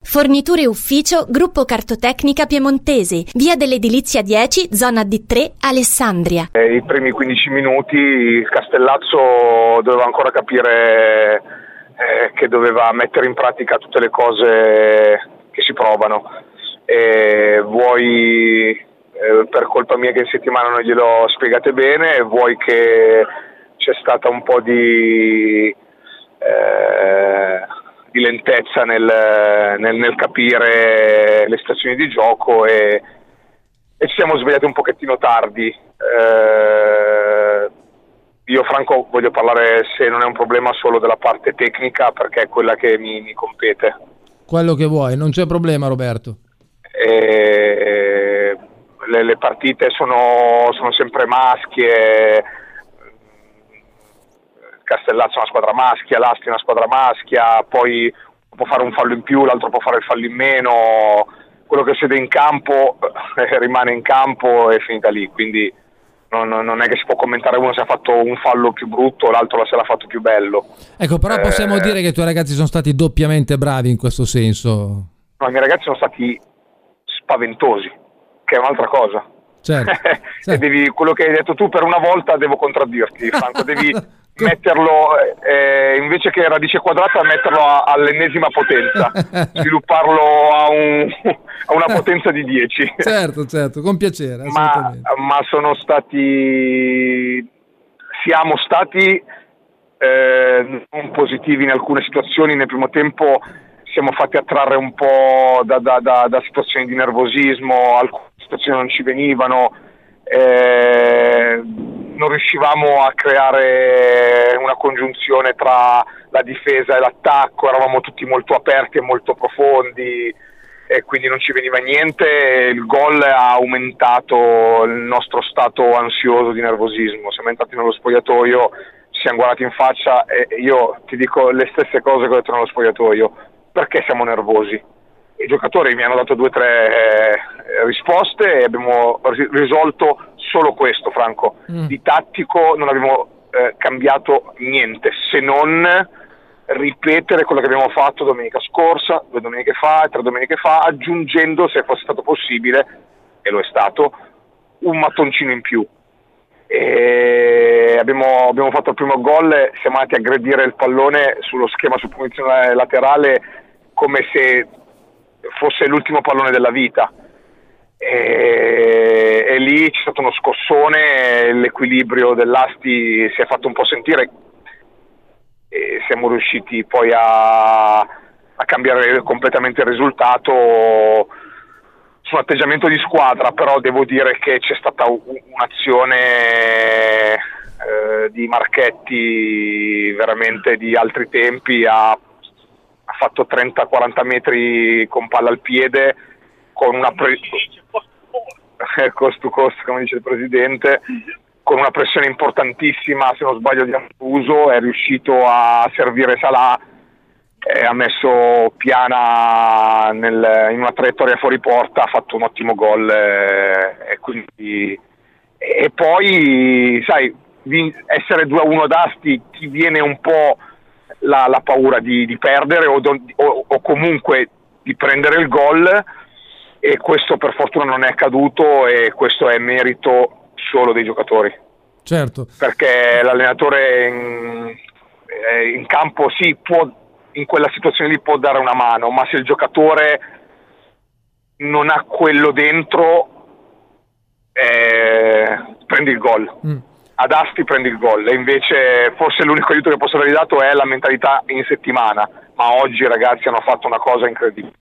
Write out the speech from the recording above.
Forniture ufficio Gruppo Cartotecnica Piemontesi, via dell'Edilizia 10, zona D3, Alessandria. I primi 15 minuti il Castellazzo doveva ancora capire che doveva mettere in pratica tutte le cose che si provano. Vuoi per colpa mia che in settimana non glielo spiegate bene, vuoi che c'è stata un po' di lentezza nel capire le situazioni di gioco e ci siamo svegliati un pochettino tardi. Io Franco voglio parlare, se non è un problema, solo della parte tecnica, perché è quella che mi compete. Quello che vuoi, non c'è problema, Roberto. Le partite sono sempre maschie. Castellazzo è una squadra maschia, l'Asti è una squadra maschia, poi può fare un fallo in più, l'altro può fare il fallo in meno, quello che succede in campo rimane in campo e finita lì, quindi non è che si può commentare uno se ha fatto un fallo più brutto, l'altro se l'ha fatto più bello. Ecco, però possiamo dire che i tuoi ragazzi sono stati doppiamente bravi in questo senso. No, i miei ragazzi sono stati spaventosi, che è un'altra cosa. Certo. E quello che hai detto tu, per una volta devo contraddirti, Franco, devi metterlo invece che radice quadrata, metterlo all'ennesima potenza, svilupparlo a una potenza di 10. Certo, con piacere, assolutamente. Ma siamo stati non positivi in alcune situazioni. Nel primo tempo siamo fatti attrarre un po' da situazioni di nervosismo, alcune situazioni non ci venivano, non riuscivamo a creare una congiunzione tra la difesa e l'attacco, eravamo tutti molto aperti e molto profondi e quindi non ci veniva niente. Il gol ha aumentato il nostro stato ansioso di nervosismo. Siamo entrati nello spogliatoio, ci siamo guardati in faccia e io ti dico le stesse cose che ho detto nello spogliatoio: perché siamo nervosi? I giocatori mi hanno dato 2 o 3 risposte e abbiamo risolto solo questo, Franco. Di tattico non abbiamo cambiato niente, se non ripetere quello che abbiamo fatto domenica scorsa, 2 domeniche fa e 3 domeniche fa, aggiungendo, se fosse stato possibile, e lo è stato, un mattoncino in più. E abbiamo fatto il primo gol, siamo andati a aggredire il pallone sullo schema su punizione laterale come se fosse l'ultimo pallone della vita, e lì c'è stato uno scossone, l'equilibrio dell'Asti si è fatto un po' sentire e siamo riusciti poi a cambiare completamente il risultato su un atteggiamento di squadra. Però devo dire che c'è stata un'azione di Marchetti veramente di altri tempi, ha fatto 30-40 metri con palla al piede, con una cost to cost, come dice il presidente, con una pressione importantissima, se non sbaglio di Ampuso, è riuscito a servire Salah, ha messo Piana in una traiettoria fuori porta, ha fatto un ottimo gol, e poi sai, essere 2-1 d'Asti ti viene un po' la paura di perdere o comunque di prendere il gol, e questo per fortuna non è accaduto, e questo è merito solo dei giocatori. Certo. Perché l'allenatore in campo sì, in quella situazione lì può dare una mano, ma se il giocatore non ha quello dentro, prendi il gol. Ad Asti prendi il gol, e invece forse l'unico aiuto che posso aver dato è la mentalità in settimana, ma oggi i ragazzi hanno fatto una cosa incredibile.